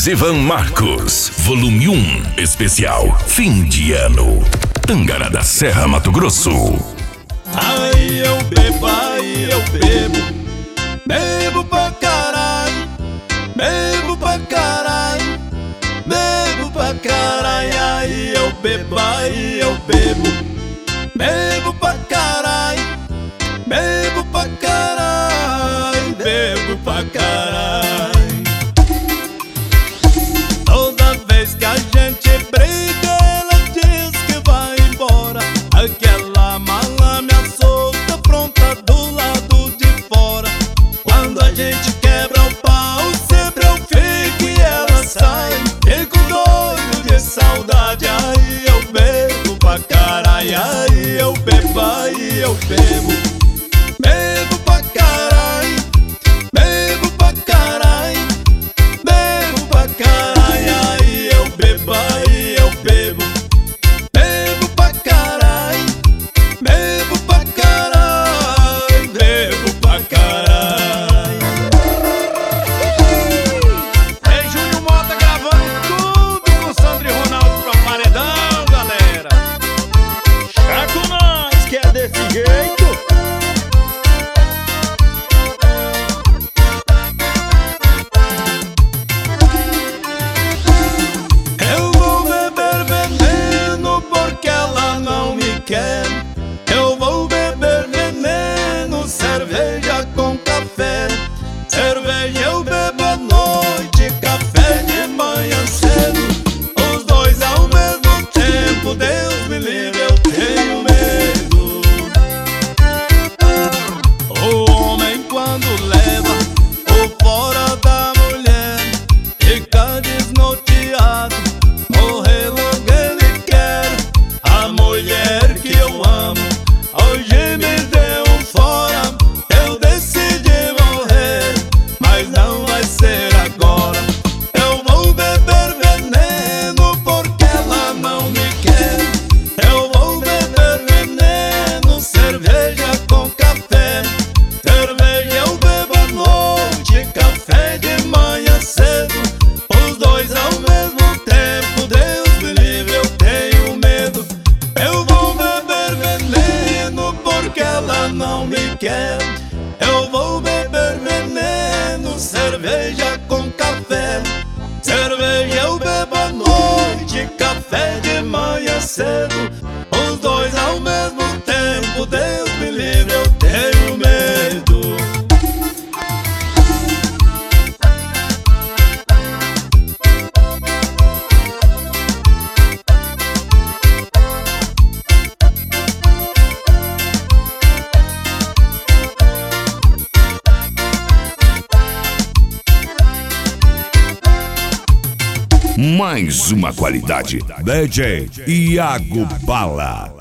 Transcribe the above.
Ivan Marcos, volume 1, especial fim de ano. Tangará da Serra, Mato Grosso. Aí eu bebo, bebo pra caralho, bebo pra caralho, bebo pra caralho. Aí eu bebo, bebo pra caralho, bebo pra caralho, bebo pra caralho. Toda vez que a gente briga, ela diz que vai embora. Aquela mala me solta pronta do lado de fora. Quando a gente quebra o pau, sempre eu fico e ela sai. Fico doido de saudade, aí eu bebo pra caralho. Aí eu bebo, bebo pra caralho, bebo pra caralho, bebo pra caralho. Aí eu bebo, bebo pra caralho, bebo pra caralho, bebo pra caralho. É Júnior Mota gravando tudo com Sandro e Ronaldo pra paredão, galera. Chaco nós, que é desse jeito. Eu vou beber veneno porque ela não me quer. Eu vou beber veneno, cerveja com café. Cerveja eu bebo à noite, café de manhã cedo. Os dois ao mesmo tempo, Deus me livre, eu tenho medo. O homem quando leva o fora da mulher, fica desnorteado, morrer logo ele quer. A mulher que eu amo hoje me deu um fora. Eu decidi morrer, mas não vai ser agora. Eu vou beber veneno porque ela não me quer. Eu vou beber veneno, cerveja com café. Cerveja eu bebo à noite, café de manhã cedo. Os dois ao mesmo tempo, Deus me livre, eu tenho medo. Eu vou beber veneno porque ela não me quer. Eu vou beber veneno, cerveja com café. Cerveja eu bebo à noite, café de manhã cedo. Os dois ao mesmo tempo, Deus me livre, eu tenho medo. Mais uma qualidade. DJ Iago Bala.